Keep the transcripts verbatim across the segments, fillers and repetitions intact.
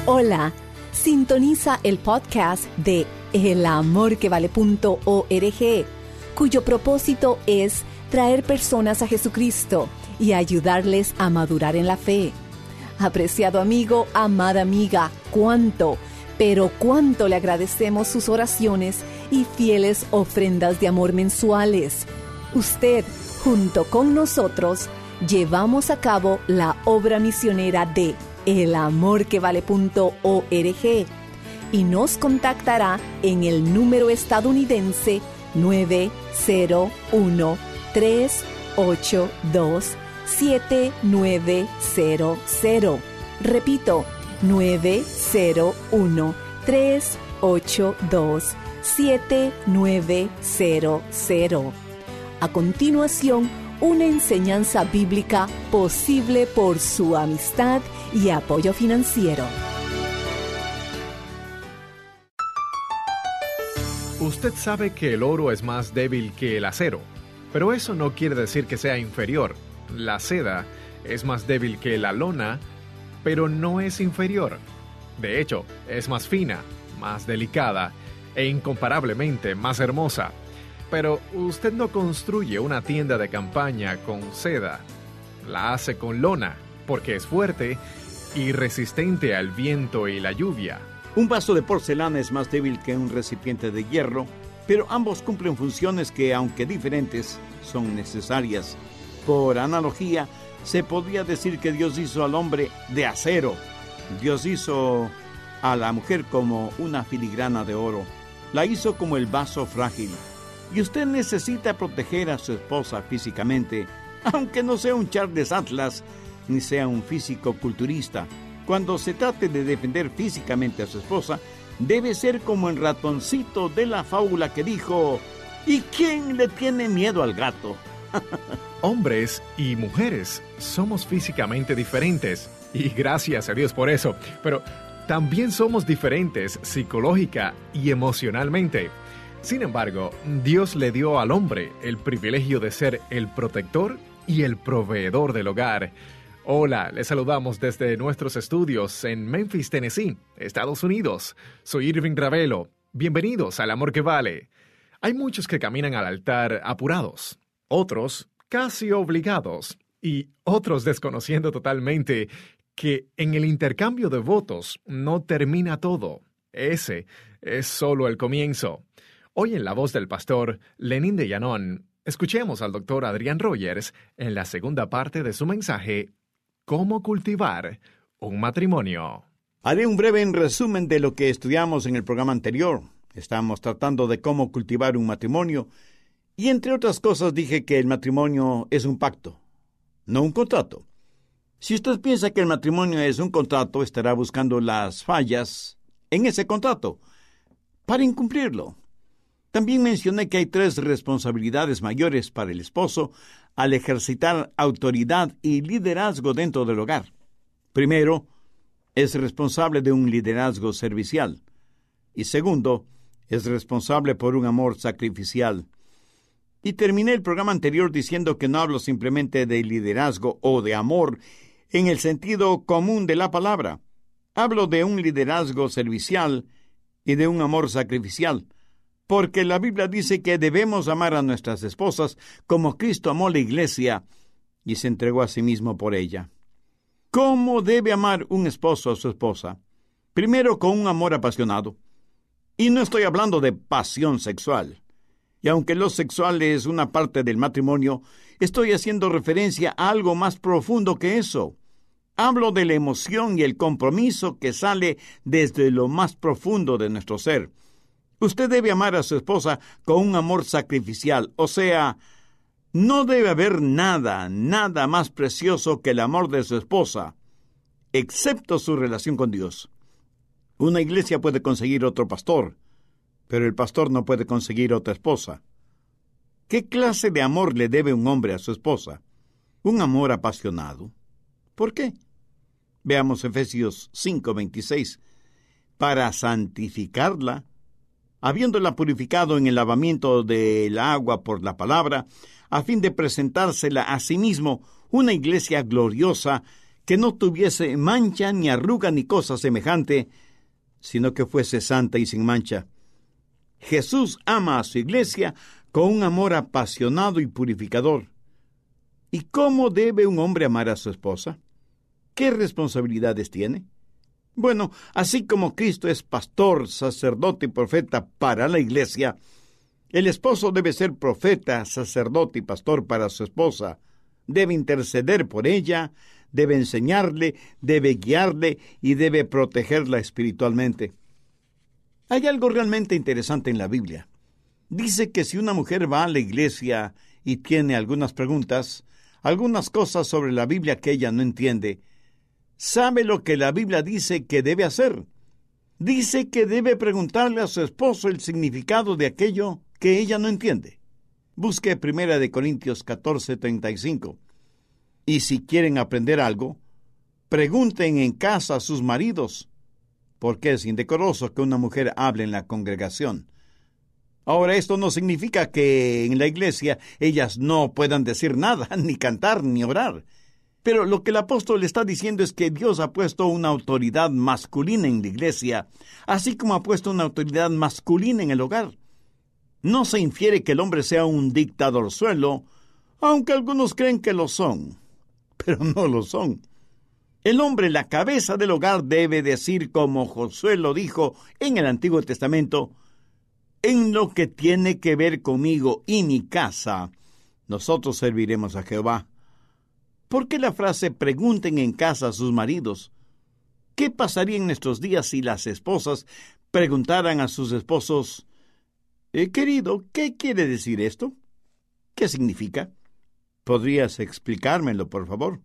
Hola, sintoniza el podcast de el amor que vale punto org, cuyo propósito es traer personas a Jesucristo y ayudarles a madurar en la fe. Apreciado amigo, amada amiga, cuánto, pero cuánto le agradecemos sus oraciones y fieles ofrendas de amor mensuales. Usted, junto con nosotros, llevamos a cabo la obra misionera de el amor que vale punto org y nos contactará en el número estadounidense nueve cero uno, tres ocho dos, siete nueve cero cero. Repito, nueve cero uno, tres ocho dos, siete nueve cero cero. A continuación, una enseñanza bíblica posible por su amistad y apoyo financiero. Usted sabe que el oro es más débil que el acero, pero eso no quiere decir que sea inferior. La seda es más débil que la lona, pero no es inferior. De hecho, es más fina, más delicada e incomparablemente más hermosa. Pero usted no construye una tienda de campaña con seda. La hace con lona, porque es fuerte y resistente al viento y la lluvia. Un vaso de porcelana es más débil que un recipiente de hierro, pero ambos cumplen funciones que, aunque diferentes, son necesarias. Por analogía, se podría decir que Dios hizo al hombre de acero. Dios hizo a la mujer como una filigrana de oro. La hizo como el vaso frágil. Y usted necesita proteger a su esposa físicamente, aunque no sea un Charles Atlas, ni sea un físico culturista. Cuando se trate de defender físicamente a su esposa, debe ser como el ratoncito de la fábula que dijo: ¿y quién le tiene miedo al gato? Hombres y mujeres somos físicamente diferentes, y gracias a Dios por eso, pero también somos diferentes psicológica y emocionalmente. Sin embargo, Dios le dio al hombre el privilegio de ser el protector y el proveedor del hogar. Hola, les saludamos desde nuestros estudios en Memphis, Tennessee, Estados Unidos. Soy Irving Ravelo. Bienvenidos al Amor que Vale. Hay muchos que caminan al altar apurados, otros casi obligados y otros desconociendo totalmente que en el intercambio de votos no termina todo. Ese es solo el comienzo. Hoy en la voz del pastor Lenín de Llanón, escuchemos al doctor Adrián Rogers en la segunda parte de su mensaje, ¿Cómo cultivar un matrimonio? Haré un breve resumen de lo que estudiamos en el programa anterior. Estamos tratando de cómo cultivar un matrimonio y, entre otras cosas, dije que el matrimonio es un pacto, no un contrato. Si usted piensa que el matrimonio es un contrato, estará buscando las fallas en ese contrato para incumplirlo. También mencioné que hay tres responsabilidades mayores para el esposo al ejercitar autoridad y liderazgo dentro del hogar. Primero, es responsable de un liderazgo servicial. Y segundo, es responsable por un amor sacrificial. Y terminé el programa anterior diciendo que no hablo simplemente de liderazgo o de amor en el sentido común de la palabra. Hablo de un liderazgo servicial y de un amor sacrificial. Porque la Biblia dice que debemos amar a nuestras esposas como Cristo amó la iglesia y se entregó a sí mismo por ella. ¿Cómo debe amar un esposo a su esposa? Primero, con un amor apasionado. Y no estoy hablando de pasión sexual. Y aunque lo sexual es una parte del matrimonio, estoy haciendo referencia a algo más profundo que eso. Hablo de la emoción y el compromiso que sale desde lo más profundo de nuestro ser. Usted debe amar a su esposa con un amor sacrificial, o sea, no debe haber nada, nada más precioso que el amor de su esposa, excepto su relación con Dios. Una iglesia puede conseguir otro pastor, pero el pastor no puede conseguir otra esposa. ¿Qué clase de amor le debe un hombre a su esposa? Un amor apasionado. ¿Por qué? Veamos Efesios cinco veintiséis. Para santificarla, habiéndola purificado en el lavamiento del agua por la palabra, a fin de presentársela a sí mismo una iglesia gloriosa que no tuviese mancha, ni arruga, ni cosa semejante, sino que fuese santa y sin mancha. Jesús ama a su iglesia con un amor apasionado y purificador. ¿Y cómo debe un hombre amar a su esposa? ¿Qué responsabilidades tiene? Bueno, así como Cristo es pastor, sacerdote y profeta para la iglesia, el esposo debe ser profeta, sacerdote y pastor para su esposa. Debe interceder por ella, debe enseñarle, debe guiarle y debe protegerla espiritualmente. Hay algo realmente interesante en la Biblia. Dice que si una mujer va a la iglesia y tiene algunas preguntas, algunas cosas sobre la Biblia que ella no entiende, sabe lo que la Biblia dice que debe hacer. Dice que debe preguntarle a su esposo el significado de aquello que ella no entiende. Busque Primera de Corintios catorce, treinta y cinco. Y si quieren aprender algo, pregunten en casa a sus maridos, porque es indecoroso que una mujer hable en la congregación. Ahora, esto no significa que en la iglesia ellas no puedan decir nada, ni cantar, ni orar. Pero lo que el apóstol está diciendo es que Dios ha puesto una autoridad masculina en la iglesia, así como ha puesto una autoridad masculina en el hogar. No se infiere que el hombre sea un dictadorzuelo, aunque algunos creen que lo son, pero no lo son. El hombre, la cabeza del hogar, debe decir como Josué lo dijo en el Antiguo Testamento: en lo que tiene que ver conmigo y mi casa, nosotros serviremos a Jehová. ¿Por qué la frase pregunten en casa a sus maridos? ¿Qué pasaría en nuestros días si las esposas preguntaran a sus esposos: eh, querido, ¿qué quiere decir esto? ¿Qué significa? ¿Podrías explicármelo, por favor?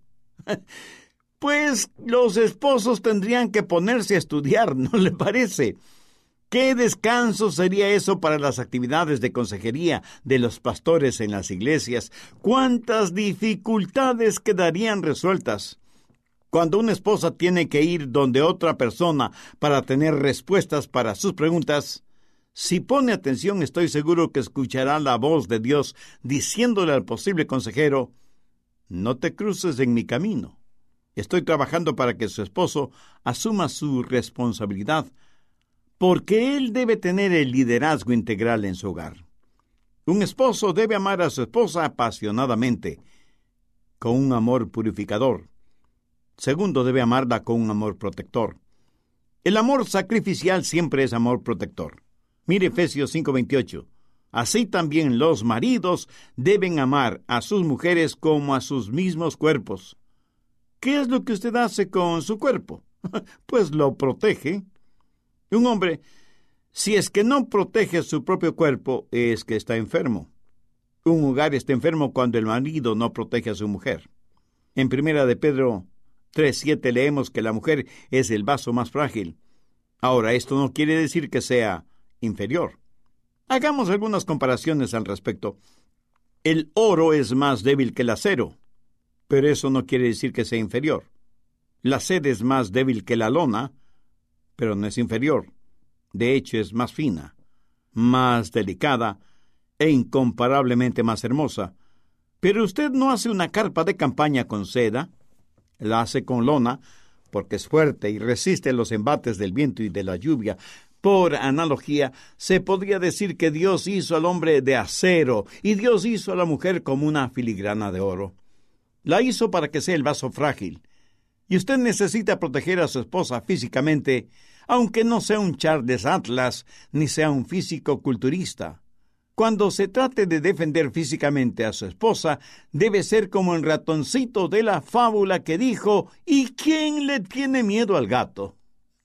Pues los esposos tendrían que ponerse a estudiar, ¿no le parece? ¿Qué descanso sería eso para las actividades de consejería de los pastores en las iglesias? ¿Cuántas dificultades quedarían resueltas? Cuando una esposa tiene que ir donde otra persona para tener respuestas para sus preguntas, si pone atención, estoy seguro que escuchará la voz de Dios diciéndole al posible consejero: no te cruces en mi camino. Estoy trabajando para que su esposo asuma su responsabilidad, porque él debe tener el liderazgo integral en su hogar. Un esposo debe amar a su esposa apasionadamente, con un amor purificador. Segundo, debe amarla con un amor protector. El amor sacrificial siempre es amor protector. Mire Efesios cinco veintiocho. Así también los maridos deben amar a sus mujeres como a sus mismos cuerpos. ¿Qué es lo que usted hace con su cuerpo? Pues lo protege. Un hombre, si es que no protege su propio cuerpo, es que está enfermo. Un hogar está enfermo cuando el marido no protege a su mujer. En Primera de Pedro tres siete leemos que la mujer es el vaso más frágil. Ahora, esto no quiere decir que sea inferior. Hagamos algunas comparaciones al respecto. El oro es más débil que el acero, pero eso no quiere decir que sea inferior. La seda es más débil que la lona, pero no es inferior. De hecho, es más fina, más delicada e incomparablemente más hermosa. Pero usted no hace una carpa de campaña con seda, la hace con lona, porque es fuerte y resiste los embates del viento y de la lluvia. Por analogía, se podría decir que Dios hizo al hombre de acero y Dios hizo a la mujer como una filigrana de oro. La hizo para que sea el vaso frágil. Y usted necesita proteger a su esposa físicamente, aunque no sea un Charles Atlas ni sea un físico culturista. Cuando se trate de defender físicamente a su esposa, debe ser como el ratoncito de la fábula que dijo: ¿y quién le tiene miedo al gato?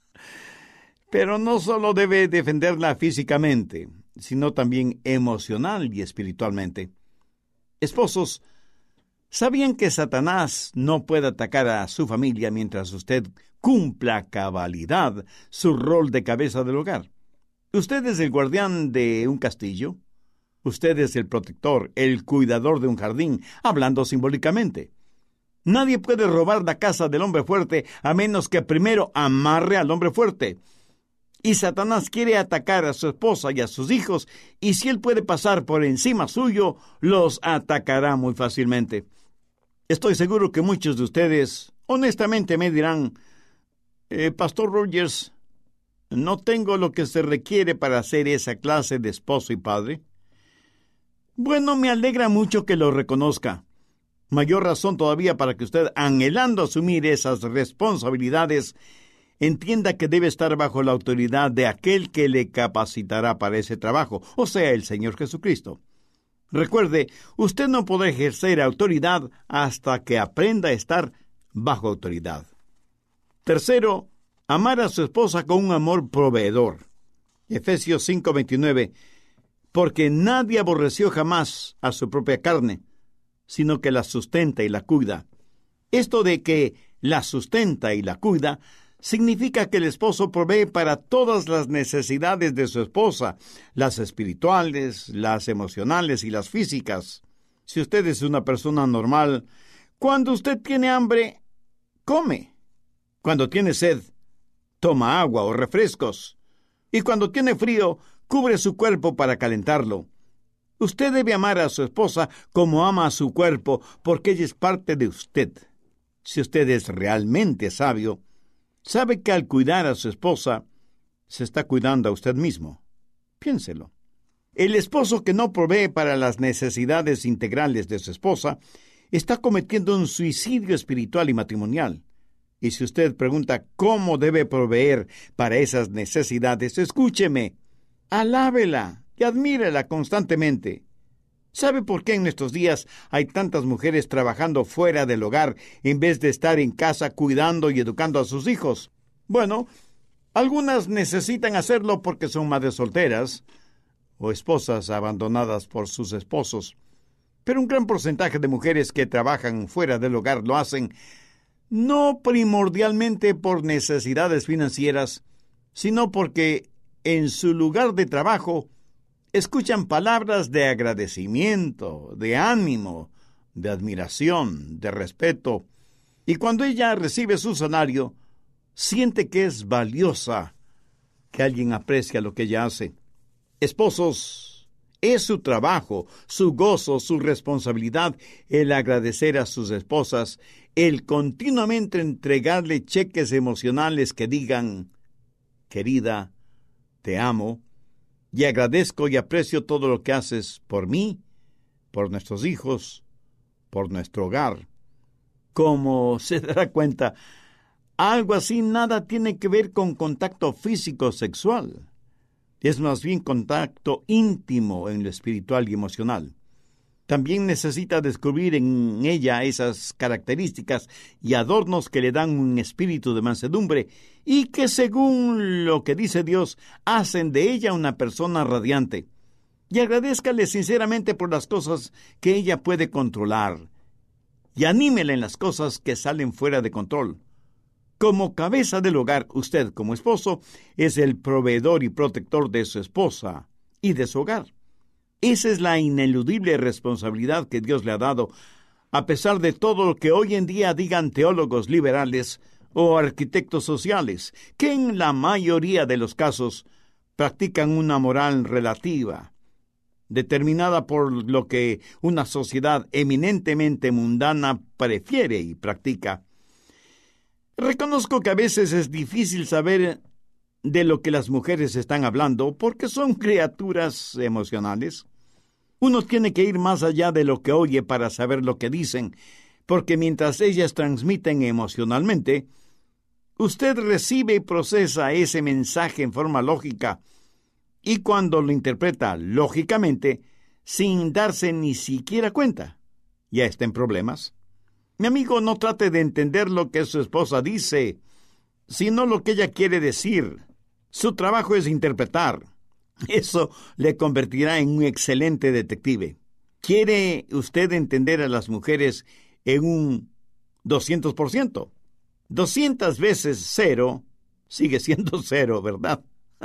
Pero no solo debe defenderla físicamente, sino también emocional y espiritualmente. Esposos, ¿sabían que Satanás no puede atacar a su familia mientras usted cumpla a cabalidad su rol de cabeza del hogar? Usted es el guardián de un castillo. Usted es el protector, el cuidador de un jardín, hablando simbólicamente. Nadie puede robar la casa del hombre fuerte a menos que primero amarre al hombre fuerte. Y Satanás quiere atacar a su esposa y a sus hijos, y si él puede pasar por encima suyo, los atacará muy fácilmente. Estoy seguro que muchos de ustedes, Honestamente me dirán, eh, Pastor Rogers, ¿no tengo lo que se requiere para ser esa clase de esposo y padre? Bueno, me alegra mucho que lo reconozca. Mayor razón todavía para que usted, anhelando asumir esas responsabilidades, entienda que debe estar bajo la autoridad de aquel que le capacitará para ese trabajo, o sea, el Señor Jesucristo. Recuerde, usted no podrá ejercer autoridad hasta que aprenda a estar bajo autoridad. Tercero, amar a su esposa con un amor proveedor. Efesios cinco veintinueve, porque nadie aborreció jamás a su propia carne, sino que la sustenta y la cuida. Esto de que la sustenta y la cuida significa que el esposo provee para todas las necesidades de su esposa, las espirituales, las emocionales y las físicas. Si usted es una persona normal, cuando usted tiene hambre, come. Cuando tiene sed, toma agua o refrescos. Y cuando tiene frío, cubre su cuerpo para calentarlo. Usted debe amar a su esposa como ama a su cuerpo, porque ella es parte de usted. Si usted es realmente sabio, sabe que al cuidar a su esposa, se está cuidando a usted mismo. Piénselo. El esposo que no provee para las necesidades integrales de su esposa está cometiendo un suicidio espiritual y matrimonial. Y si usted pregunta cómo debe proveer para esas necesidades, escúcheme, alábela y admírela constantemente. ¿Sabe por qué en estos días hay tantas mujeres trabajando fuera del hogar en vez de estar en casa cuidando y educando a sus hijos? Bueno, algunas necesitan hacerlo porque son madres solteras o esposas abandonadas por sus esposos. Pero un gran porcentaje de mujeres que trabajan fuera del hogar lo hacen no primordialmente por necesidades financieras, sino porque en su lugar de trabajo escuchan palabras de agradecimiento, de ánimo, de admiración, de respeto, y cuando ella recibe su salario, siente que es valiosa, que alguien aprecia lo que ella hace. Esposos, es su trabajo, su gozo, su responsabilidad el agradecer a sus esposas, el continuamente entregarle cheques emocionales que digan, querida, te amo, y agradezco y aprecio todo lo que haces por mí, por nuestros hijos, por nuestro hogar. Como se dará cuenta, algo así nada tiene que ver con contacto físico sexual. Es más bien contacto íntimo en lo espiritual y emocional. También necesita descubrir en ella esas características y adornos que le dan un espíritu de mansedumbre y que, según lo que dice Dios, hacen de ella una persona radiante. Y agradézcale sinceramente por las cosas que ella puede controlar y anímela en las cosas que salen fuera de control. Como cabeza del hogar, usted, como esposo, es el proveedor y protector de su esposa y de su hogar. Esa es la ineludible responsabilidad que Dios le ha dado, a pesar de todo lo que hoy en día digan teólogos liberales o arquitectos sociales, que en la mayoría de los casos practican una moral relativa, determinada por lo que una sociedad eminentemente mundana prefiere y practica. Reconozco que a veces es difícil saber de lo que las mujeres están hablando porque son criaturas emocionales. Uno tiene que ir más allá de lo que oye para saber lo que dicen, porque mientras ellas transmiten emocionalmente, usted recibe y procesa ese mensaje en forma lógica, y cuando lo interpreta lógicamente, sin darse ni siquiera cuenta, ya está en problemas. Mi amigo, no trate de entender lo que su esposa dice, sino lo que ella quiere decir. Su trabajo es interpretar. Eso le convertirá en un excelente detective. ¿Quiere usted entender a las mujeres en un doscientos por ciento? doscientas veces cero sigue siendo cero, ¿verdad?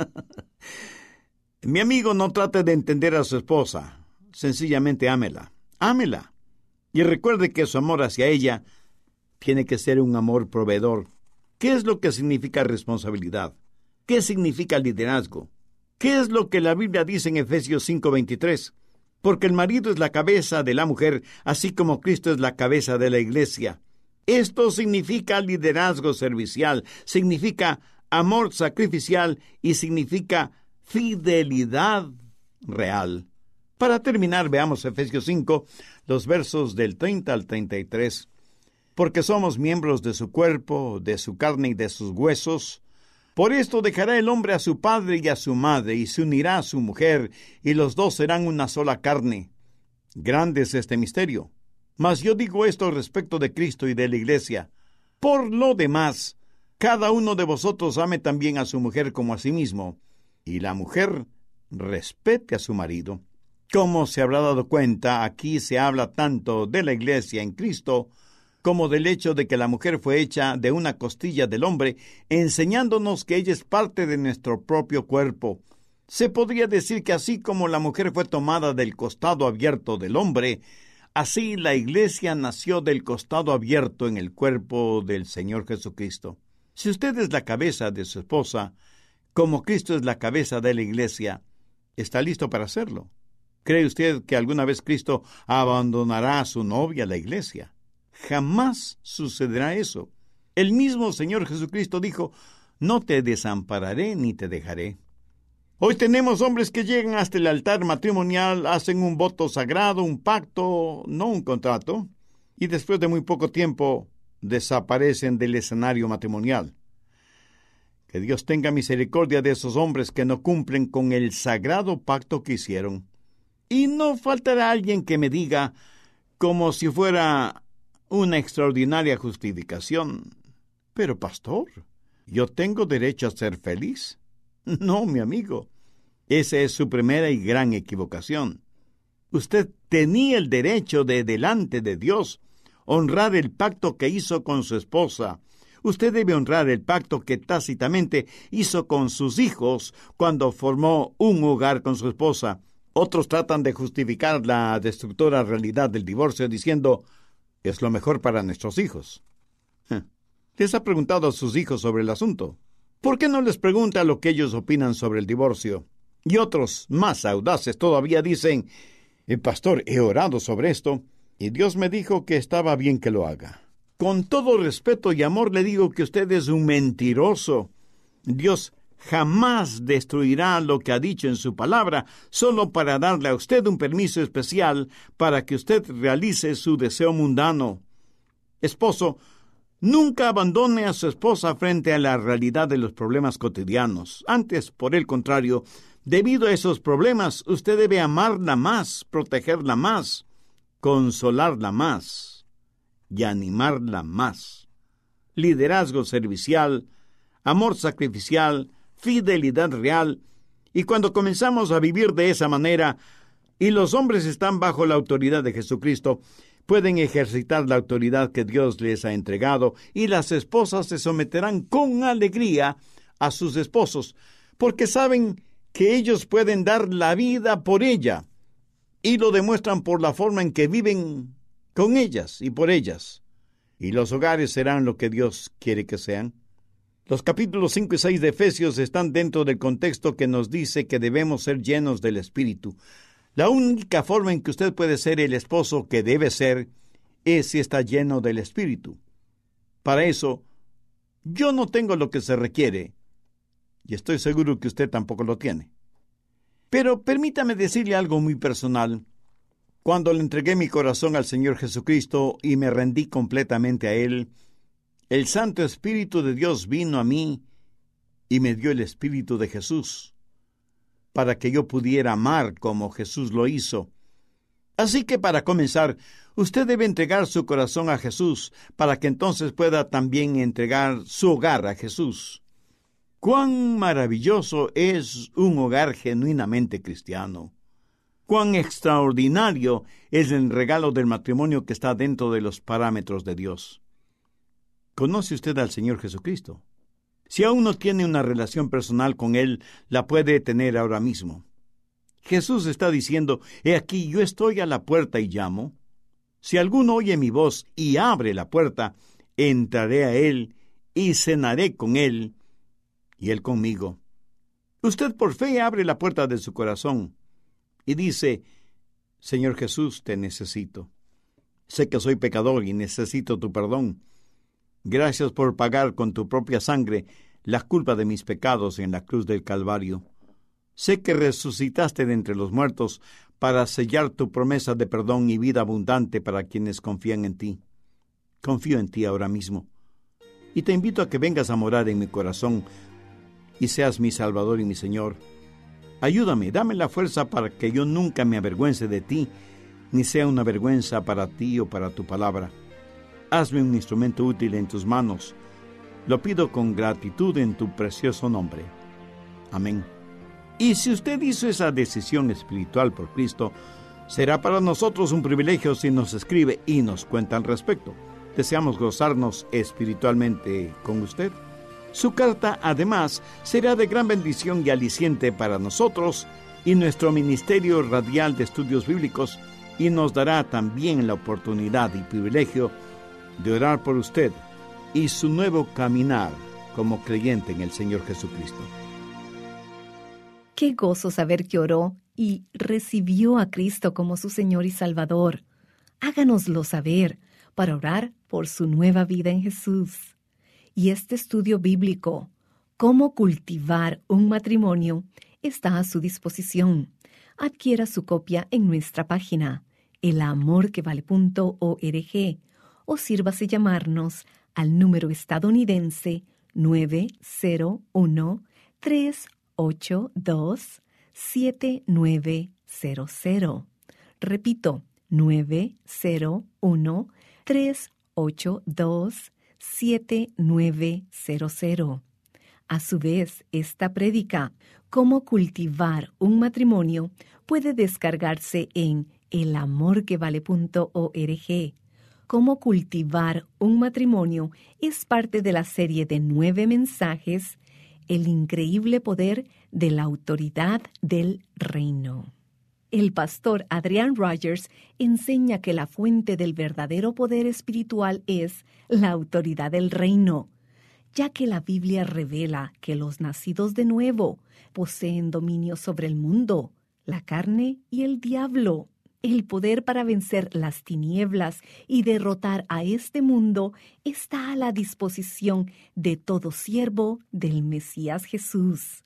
Mi amigo, no trate de entender a su esposa. Sencillamente ámela. Ámela. Y recuerde que su amor hacia ella tiene que ser un amor proveedor. ¿Qué es lo que significa responsabilidad? ¿Qué significa liderazgo? ¿Qué es lo que la Biblia dice en Efesios cinco veintitrés? Porque el marido es la cabeza de la mujer, así como Cristo es la cabeza de la iglesia. Esto significa liderazgo servicial, significa amor sacrificial y significa fidelidad real. Para terminar, veamos Efesios cinco, los versos del treinta al treinta y tres. Porque somos miembros de su cuerpo, de su carne y de sus huesos. Por esto dejará el hombre a su padre y a su madre, y se unirá a su mujer, y los dos serán una sola carne. Grande es este misterio. Mas yo digo esto respecto de Cristo y de la Iglesia. Por lo demás, cada uno de vosotros ame también a su mujer como a sí mismo, y la mujer respete a su marido. Como se habrá dado cuenta, aquí se habla tanto de la Iglesia en Cristo, como del hecho de que la mujer fue hecha de una costilla del hombre, enseñándonos que ella es parte de nuestro propio cuerpo. Se podría decir que así como la mujer fue tomada del costado abierto del hombre, así la Iglesia nació del costado abierto en el cuerpo del Señor Jesucristo. Si usted es la cabeza de su esposa, como Cristo es la cabeza de la Iglesia, ¿está listo para hacerlo? ¿Cree usted que alguna vez Cristo abandonará a su novia, la Iglesia? Jamás sucederá eso. El mismo Señor Jesucristo dijo, no te desampararé ni te dejaré. Hoy tenemos hombres que llegan hasta el altar matrimonial, hacen un voto sagrado, un pacto, no un contrato, y después de muy poco tiempo desaparecen del escenario matrimonial. Que Dios tenga misericordia de esos hombres que no cumplen con el sagrado pacto que hicieron. Y no faltará alguien que me diga, como si fuera una extraordinaria justificación, pero pastor, ¿yo tengo derecho a ser feliz? No, mi amigo, esa es su primera y gran equivocación. Usted tenía el derecho de, delante de Dios, honrar el pacto que hizo con su esposa. Usted debe honrar el pacto que tácitamente hizo con sus hijos cuando formó un hogar con su esposa. Otros tratan de justificar la destructora realidad del divorcio diciendo, es lo mejor para nuestros hijos. ¿Les ha preguntado a sus hijos sobre el asunto? ¿Por qué no les pregunta lo que ellos opinan sobre el divorcio? Y otros, más audaces todavía, dicen, el pastor, he orado sobre esto, y Dios me dijo que estaba bien que lo haga. Con todo respeto y amor le digo que usted es un mentiroso. Dios jamás destruirá lo que ha dicho en su palabra, solo para darle a usted un permiso especial para que usted realice su deseo mundano. Esposo, nunca abandone a su esposa frente a la realidad de los problemas cotidianos. Antes, por el contrario, debido a esos problemas, usted debe amarla más, protegerla más, consolarla más y animarla más. Liderazgo servicial, amor sacrificial, fidelidad real, y cuando comenzamos a vivir de esa manera, y los hombres están bajo la autoridad de Jesucristo, pueden ejercitar la autoridad que Dios les ha entregado, y las esposas se someterán con alegría a sus esposos, porque saben que ellos pueden dar la vida por ella, y lo demuestran por la forma en que viven con ellas y por ellas. Y los hogares serán lo que Dios quiere que sean. Los capítulos cinco y seis de Efesios están dentro del contexto que nos dice que debemos ser llenos del Espíritu. La única forma en que usted puede ser el esposo que debe ser es si está lleno del Espíritu. Para eso, yo no tengo lo que se requiere, y estoy seguro que usted tampoco lo tiene. Pero permítame decirle algo muy personal. Cuando le entregué mi corazón al Señor Jesucristo y me rendí completamente a Él, el Santo Espíritu de Dios vino a mí y me dio el Espíritu de Jesús, para que yo pudiera amar como Jesús lo hizo. Así que para comenzar, usted debe entregar su corazón a Jesús, para que entonces pueda también entregar su hogar a Jesús. ¡Cuán maravilloso es un hogar genuinamente cristiano! ¡Cuán extraordinario es el regalo del matrimonio que está dentro de los parámetros de Dios! ¿Conoce usted al Señor Jesucristo? Si aún no tiene una relación personal con Él, la puede tener ahora mismo. Jesús está diciendo, he aquí, yo estoy a la puerta y llamo. Si alguno oye mi voz y abre la puerta, entraré a Él y cenaré con Él y Él conmigo. Usted por fe abre la puerta de su corazón y dice, Señor Jesús, te necesito. Sé que soy pecador y necesito tu perdón. Gracias por pagar con tu propia sangre la culpa de mis pecados en la cruz del Calvario. Sé que resucitaste de entre los muertos para sellar tu promesa de perdón y vida abundante para quienes confían en ti. Confío en ti ahora mismo y te invito a que vengas a morar en mi corazón y seas mi Salvador y mi Señor. Ayúdame, dame la fuerza para que yo nunca me avergüence de ti, ni sea una vergüenza para ti o para tu palabra. Hazme un instrumento útil en tus manos. Lo pido con gratitud en tu precioso nombre. Amén. Y si usted hizo esa decisión espiritual por Cristo, será para nosotros un privilegio si nos escribe y nos cuenta al respecto. Deseamos gozarnos espiritualmente con usted. Su carta, además, será de gran bendición y aliciente para nosotros y nuestro Ministerio Radial de Estudios Bíblicos, y nos dará también la oportunidad y privilegio de orar por usted y su nuevo caminar como creyente en el Señor Jesucristo. Qué gozo saber que oró y recibió a Cristo como su Señor y Salvador. Háganoslo saber para orar por su nueva vida en Jesús. Y este estudio bíblico, Cómo cultivar un matrimonio, está a su disposición. Adquiera su copia en nuestra página, el amor que vale punto org, o sírvase llamarnos al número estadounidense nueve cero uno, tres ocho dos, siete nueve cero cero. Repito, nueve cero uno, tres ocho dos, siete nueve cero cero. A su vez, esta prédica, Cómo cultivar un matrimonio, puede descargarse en el amor que vale punto org. Cómo cultivar un matrimonio es parte de la serie de nueve mensajes, El increíble poder de la autoridad del reino. El pastor Adrian Rogers enseña que la fuente del verdadero poder espiritual es la autoridad del reino, ya que la Biblia revela que los nacidos de nuevo poseen dominio sobre el mundo, la carne y el diablo. El poder para vencer las tinieblas y derrotar a este mundo está a la disposición de todo siervo del Mesías Jesús.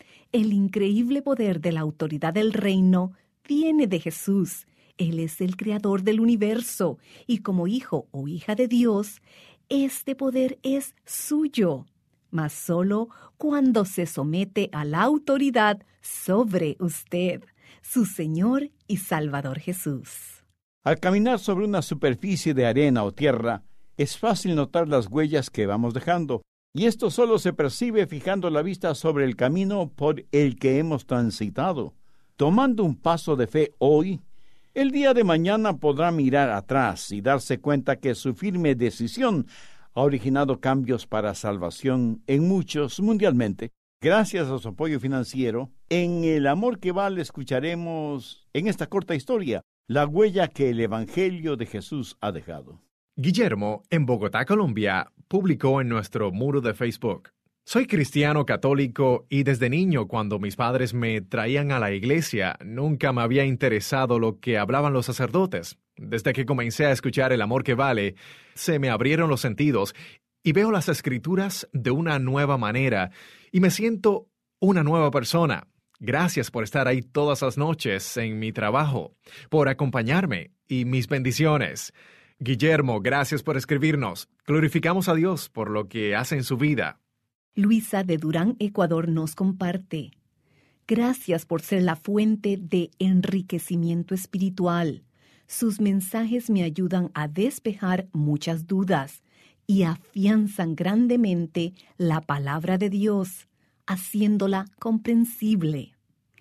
El increíble poder de la autoridad del reino viene de Jesús. Él es el creador del universo y como hijo o hija de Dios, este poder es suyo, mas solo cuando se somete a la autoridad sobre usted, su Señor y Salvador Jesús. Al caminar sobre una superficie de arena o tierra, es fácil notar las huellas que vamos dejando, y esto solo se percibe fijando la vista sobre el camino por el que hemos transitado. Tomando un paso de fe hoy, el día de mañana podrá mirar atrás y darse cuenta que su firme decisión ha originado cambios para salvación en muchos mundialmente. Gracias a su apoyo financiero, en El Amor que Vale escucharemos en esta corta historia la huella que el Evangelio de Jesús ha dejado. Guillermo, en Bogotá, Colombia, publicó en nuestro muro de Facebook: Soy cristiano católico y desde niño, cuando mis padres me traían a la iglesia, nunca me había interesado lo que hablaban los sacerdotes. Desde que comencé a escuchar El Amor que Vale, se me abrieron los sentidos y veo las Escrituras de una nueva manera y me siento una nueva persona. Gracias por estar ahí todas las noches en mi trabajo, por acompañarme y mis bendiciones. Guillermo, gracias por escribirnos. Glorificamos a Dios por lo que hace en su vida. Luisa de Durán, Ecuador, nos comparte: Gracias por ser la fuente de enriquecimiento espiritual. Sus mensajes me ayudan a despejar muchas dudas y afianzan grandemente la palabra de Dios, haciéndola comprensible.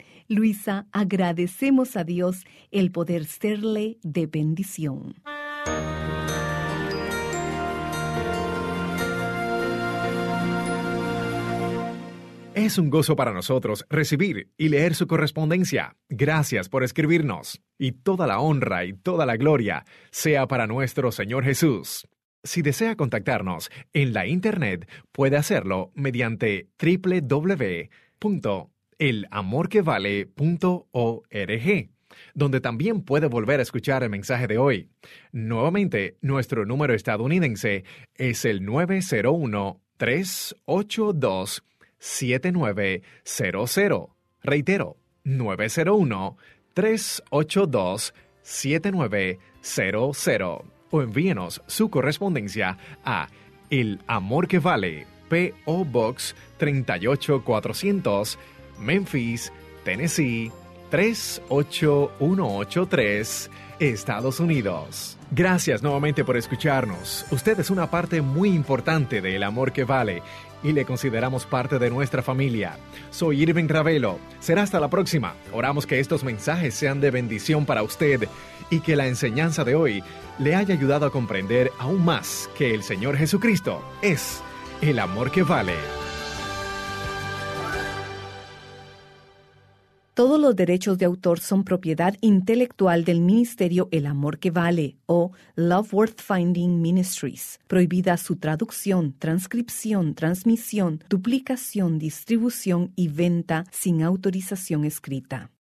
Luisa, agradecemos a Dios el poder serle de bendición. Es un gozo para nosotros recibir y leer su correspondencia. Gracias por escribirnos. Y toda la honra y toda la gloria sea para nuestro Señor Jesús. Si desea contactarnos en la internet, puede hacerlo mediante doble u doble u doble u punto el amor que vale punto org. donde también puede volver a escuchar el mensaje de hoy. Nuevamente, nuestro número estadounidense es el nueve cero uno, tres ocho dos, siete nueve cero cero. Reitero, nueve cero uno, tres ocho dos, siete nueve cero cero. O envíenos su correspondencia a El Amor que Vale, P O Box treinta y ocho cuatrocientos, Memphis, Tennessee tres ocho uno ocho tres, Estados Unidos. Gracias nuevamente por escucharnos. Usted es una parte muy importante de El Amor que Vale y le consideramos parte de nuestra familia. Soy Irving Ravelo. Será hasta la próxima. Oramos que estos mensajes sean de bendición para usted y que la enseñanza de hoy le haya ayudado a comprender aún más que el Señor Jesucristo es el amor que vale. Todos los derechos de autor son propiedad intelectual del Ministerio El Amor que Vale o Love Worth Finding Ministries. Prohibida su traducción, transcripción, transmisión, duplicación, distribución y venta sin autorización escrita.